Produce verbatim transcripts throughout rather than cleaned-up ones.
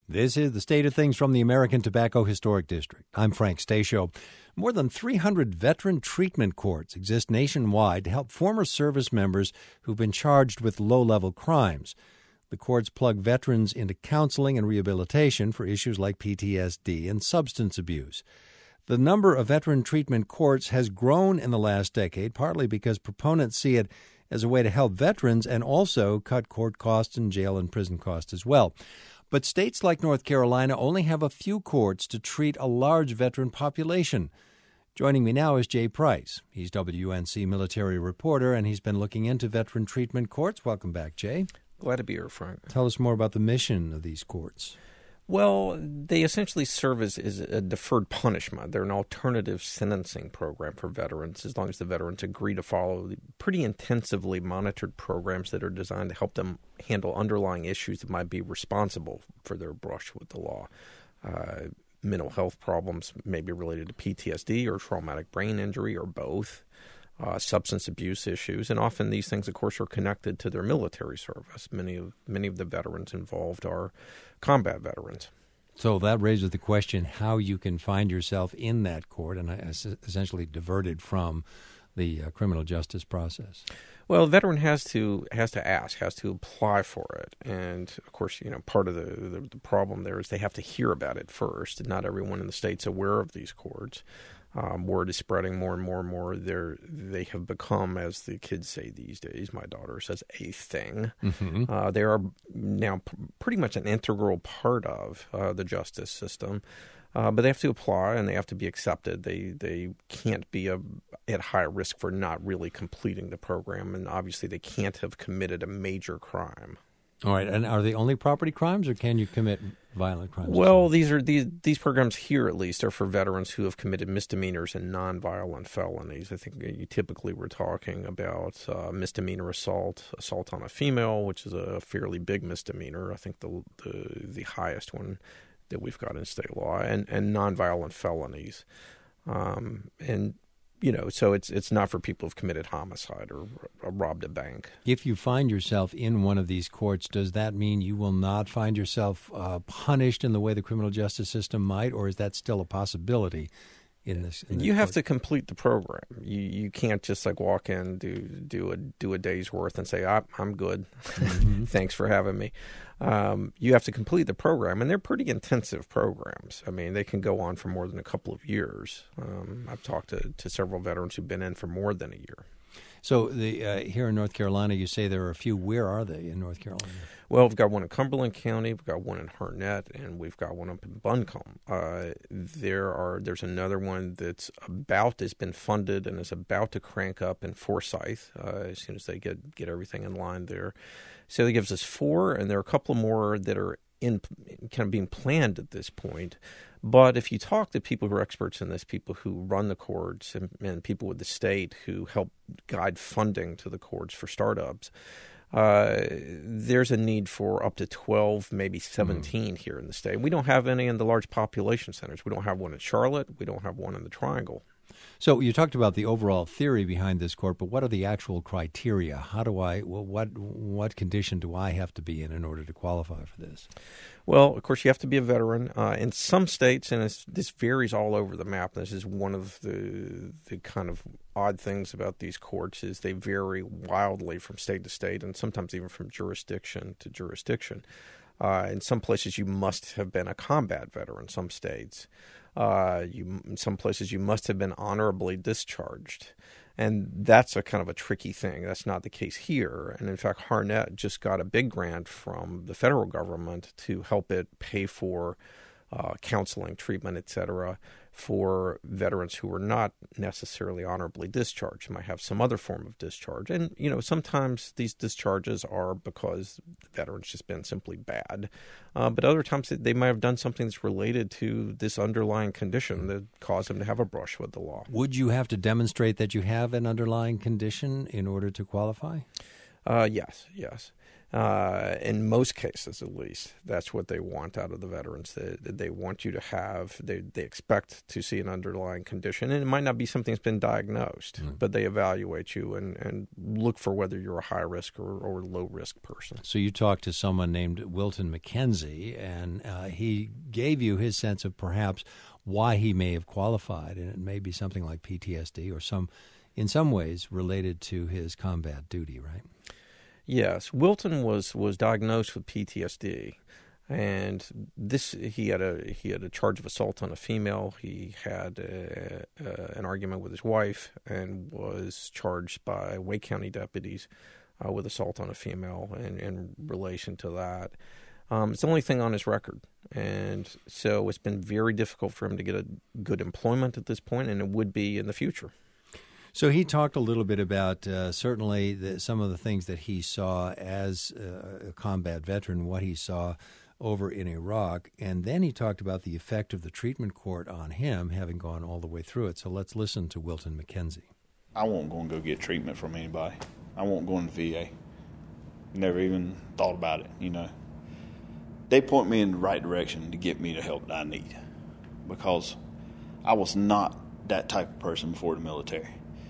This is the State of Things from the American Tobacco Historic District. I'm Frank Stasio. More than three hundred veteran treatment courts exist nationwide to help former service members who've been charged with low-level crimes. The courts plug veterans into counseling and rehabilitation for issues like P T S D and substance abuse. The number of veteran treatment courts has grown in the last decade, partly because proponents see it as a way to help veterans and also cut court costs and jail and prison costs as well. But states like North Carolina only have a few courts to treat a large veteran population. Joining me now is Jay Price. He's W N C military reporter, and he's been looking into veteran treatment courts. Welcome back, Jay. Glad to be here, Frank. Tell us more about the mission of these courts. Well, they essentially serve as, as a deferred punishment. They're an alternative sentencing program for veterans, as long as the veterans agree to follow pretty intensively monitored programs that are designed to help them handle underlying issues that might be responsible for their brush with the law. Uh, mental health problems may be related to P T S D or traumatic brain injury or both. Uh, substance abuse issues, and often these things, of course, are connected to their military service. Many of many of the veterans involved are combat veterans. So that raises the question how you can find yourself in that court and essentially diverted from the uh, criminal justice process. Well, the veteran has to has to ask, has to apply for it, and of course, you know, part of the, the the problem there is they have to hear about it first. Not everyone in the state's aware of these courts. Um, word is spreading more and more and more. They're, they have become, as the kids say these days, my daughter says, a thing. Mm-hmm. Uh, they are now p- pretty much an integral part of uh, the justice system. Uh, but they have to apply and they have to be accepted. They they can't be a, at high risk for not really completing the program. And obviously they can't have committed a major crime. All right. And are they only property crimes, or can you commit violent crimes? Well, these are these these programs here, at least, are for veterans who have committed misdemeanors and nonviolent felonies. I think you typically we're talking about uh, misdemeanor assault, assault on a female, which is a fairly big misdemeanor. I think the the, the highest one that we've got in state law, and, and nonviolent felonies. Um, and You know, so it's it's not for people who've committed homicide or, or robbed a bank. If you find yourself in one of these courts, does that mean you will not find yourself uh, punished in the way the criminal justice system might, or is that still a possibility in this? In you have court? to complete the program. You you can't just like walk in, do do a do a day's worth, and say ah, I'm good. Mm-hmm. Thanks for having me. Um, you have to complete the program, and they're pretty intensive programs. I mean, they can go on for more than a couple of years. Um, I've talked to, to several veterans who've been in for more than a year. So the uh, here in North Carolina, you say there are a few. Where are they in North Carolina? Well, we've got one in Cumberland County, we've got one in Harnett, and we've got one up in Buncombe. Uh, there are there's another one that's about has been funded and is about to crank up in Forsyth uh, as soon as they get get everything in line there. So that gives us four, and there are a couple more that are in kind of being planned at this point. But if you talk to people who are experts in this, people who run the courts, and, and people with the state who help guide funding to the courts for startups, uh, there's a need for up to twelve, maybe seventeen mm. here in the state. We don't have any in the large population centers. We don't have one in Charlotte. We don't have one in the Triangle. So you talked about the overall theory behind this court, but what are the actual criteria? How do I, well, what what condition do I have to be in in order to qualify for this? Well, of course, you have to be a veteran. Uh, in some states, and it's, this varies all over the map, this is one of the the kind of odd things about these courts is they vary wildly from state to state and sometimes even from jurisdiction to jurisdiction. Uh, in some places, you must have been a combat veteran. Some states, uh, you in some places, you must have been honorably discharged, and that's a kind of a tricky thing. That's not the case here. And in fact, Harnett just got a big grant from the federal government to help it pay for uh, counseling, treatment, et cetera, for veterans who are not necessarily honorably discharged, who might have some other form of discharge. And, you know, sometimes these discharges are because the veteran's just been simply bad. Uh, but other times they might have done something that's related to this underlying condition that caused them to have a brush with the law. Would you have to demonstrate that you have an underlying condition in order to qualify? Uh, yes, yes. Uh, in most cases, at least, that's what they want out of the veterans. They, they want you to have, they, they expect to see an underlying condition. And it might not be something that's been diagnosed, mm. but they evaluate you and, and look for whether you're a high-risk or, or low-risk person. So you talked to someone named Wilton McKenzie, and uh, he gave you his sense of perhaps why he may have qualified, and it may be something like P T S D or some, in some ways, related to his combat duty, right? Yes, Wilton was, was diagnosed with P T S D, and this he had a he had a charge of assault on a female. He had a, a, an argument with his wife and was charged by Wake County deputies uh, with assault on a female in, in relation to that. Um, it's the only thing on his record, and so it's been very difficult for him to get a good employment at this point, and it would be in the future. So he talked a little bit about uh, certainly the, some of the things that he saw as uh, a combat veteran, what he saw over in Iraq, and then he talked about the effect of the treatment court on him, having gone all the way through it. So let's listen to Wilton McKenzie. I won't go and go get treatment from anybody. I won't go in the V A. Never even thought about it, you know. They point me in the right direction to get me the help that I need, because I was not that type of person before the military.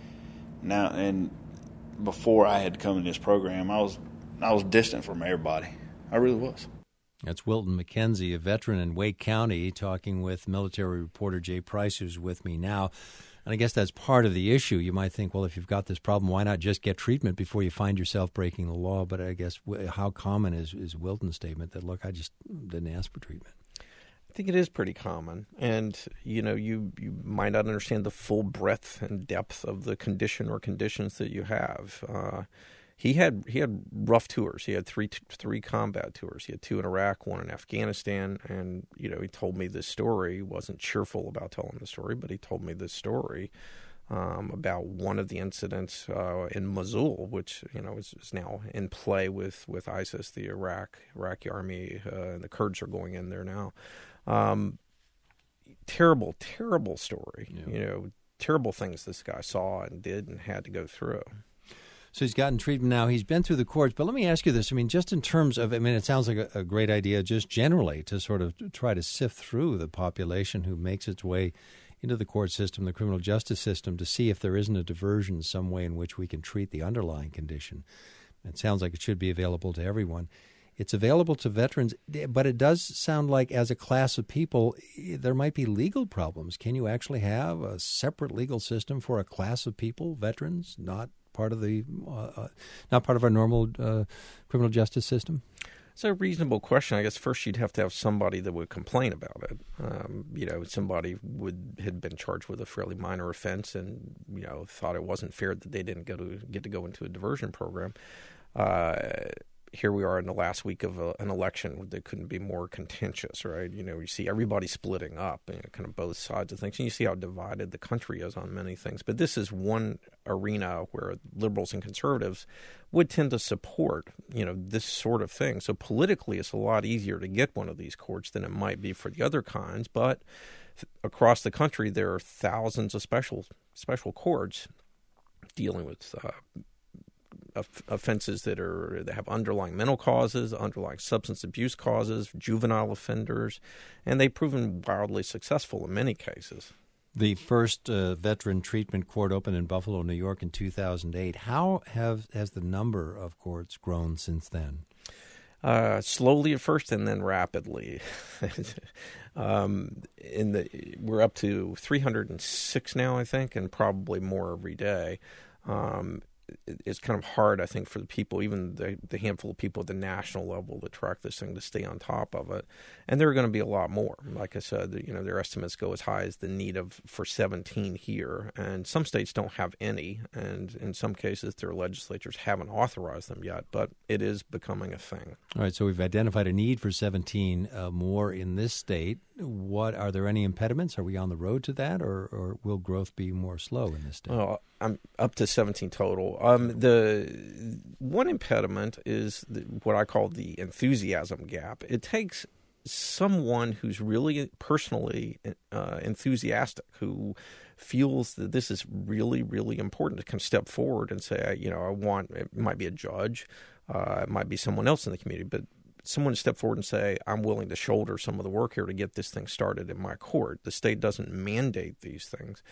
Now, and before I had to come in this program, I was I was distant from everybody. I really was. That's Wilton McKenzie, a veteran in Wake County, talking with military reporter Jay Price, who's with me now. And I guess that's part of the issue. You might think, well, if you've got this problem, why not just get treatment before you find yourself breaking the law? But I guess how common is, is Wilton's statement that, look, I just didn't ask for treatment? I think it is pretty common, and you know, you, you might not understand the full breadth and depth of the condition or conditions that you have. Uh, he had he had rough tours. He had three three combat tours. He had two in Iraq, one in Afghanistan, and you know, he told me this story. He wasn't cheerful about telling the story, but he told me this story um, about one of the incidents uh, in Mosul, which you know is, is now in play with, with ISIS, the Iraq Iraqi army, uh, and the Kurds are going in there now. Um, terrible, terrible story. Yeah. You know, terrible things this guy saw and did and had to go through. So he's gotten treatment now. He's been through the courts. But let me ask you this. I mean, just in terms of, I mean, it sounds like a, a great idea just generally to sort of try to sift through the population who makes its way into the court system, the criminal justice system, to see if there isn't a diversion, some way in which we can treat the underlying condition. It sounds like it should be available to everyone. It's available to veterans, but it does sound like as a class of people, there might be legal problems. Can you actually have a separate legal system for a class of people, veterans, not part of the, uh, not part of our normal uh, criminal justice system? It's a reasonable question. I guess first you'd have to have somebody that would complain about it. Um, you know, somebody would had been charged with a fairly minor offense and, you know, thought it wasn't fair that they didn't go to get to go into a diversion program. Uh Here we are in the last week of a, an election that couldn't be more contentious, right? You know, you see everybody splitting up, you know, kind of both sides of things, and you see how divided the country is on many things. But this is one arena where liberals and conservatives would tend to support, you know, this sort of thing. So politically, it's a lot easier to get one of these courts than it might be for the other kinds. But across the country, there are thousands of special special courts dealing with uh, offenses that are that have underlying mental causes, underlying substance abuse causes, juvenile offenders, and they've proven wildly successful in many cases. The first uh, veteran treatment court opened in Buffalo, New York in two thousand eight. How have has the number of courts grown since then? Uh, slowly at first, and then rapidly. um, in the we're up to three hundred six now, I think, and probably more every day. Um, It's kind of hard, I think, for the people, even the, the handful of people at the national level that track this thing, to stay on top of it. And there are going to be a lot more. Like I said, you know, their estimates go as high as the need of for seventeen here. And some states don't have any. And in some cases, their legislatures haven't authorized them yet. But it is becoming a thing. All right, so we've identified a need for seventeen uh, more in this state. What are there any impediments? Are we on the road to that, or, or will growth be more slow in this state? Well, I'm up to seventeen total. Um, the one impediment is the, what I call the enthusiasm gap. It takes someone who's really personally uh, enthusiastic, who feels that this is really, really important, to kind of step forward and say, you know, I want, it might be a judge, Uh, it might be someone else in the community, but someone to step forward and say, I'm willing to shoulder some of the work here to get this thing started in my court. The state doesn't mandate these things.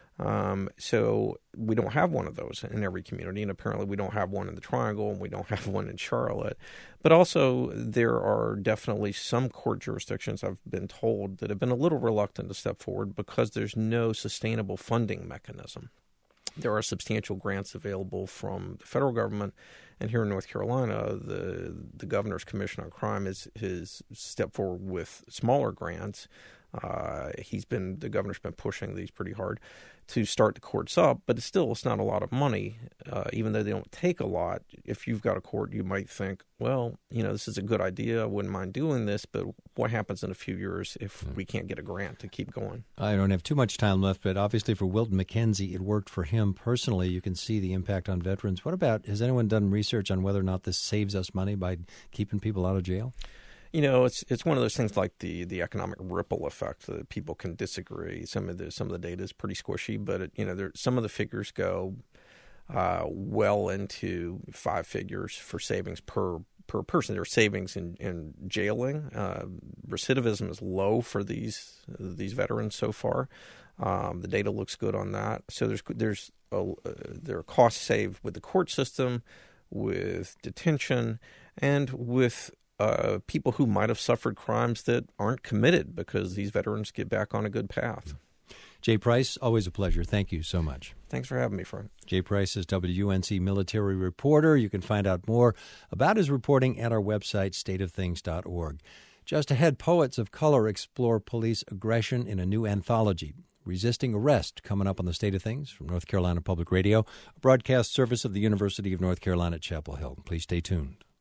Um, so we don't have one of those in every community, and apparently we don't have one in the Triangle, and we don't have one in Charlotte. But also there are definitely some court jurisdictions, I've been told, that have been a little reluctant to step forward because there's no sustainable funding mechanism. There are substantial grants available from the federal government, and here in North Carolina, the the Governor's Commission on Crime has, has stepped forward with smaller grants. Uh, he's been the governor's been pushing these pretty hard to start the courts up, but it's still it's not a lot of money, uh, even though they don't take a lot. If you've got a court, you might think, well, you know, this is a good idea. I wouldn't mind doing this, but what happens in a few years if we can't get a grant to keep going? I don't have too much time left, but obviously for Wilton McKenzie, it worked for him personally. You can see the impact on veterans. What about, has anyone done research on whether or not this saves us money by keeping people out of jail? You know, it's it's one of those things like the, the economic ripple effect that people can disagree. Some of the some of the data is pretty squishy, but it, you know, there, some of the figures go uh, well into five figures for savings per per person. There are savings in, in jailing. Uh, recidivism is low for these these veterans so far. Um, the data looks good on that. So there's there's a, uh, there are costs saved with the court system, with detention, and with Uh, people who might have suffered crimes that aren't committed because these veterans get back on a good path. Jay Price, always a pleasure. Thank you so much. Thanks for having me, Frank. Jay Price is W N C military reporter. You can find out more about his reporting at our website, state of things dot org. Just ahead, poets of color explore police aggression in a new anthology, Resisting Arrest, coming up on the State of Things from North Carolina Public Radio, a broadcast service of the University of North Carolina at Chapel Hill. Please stay tuned.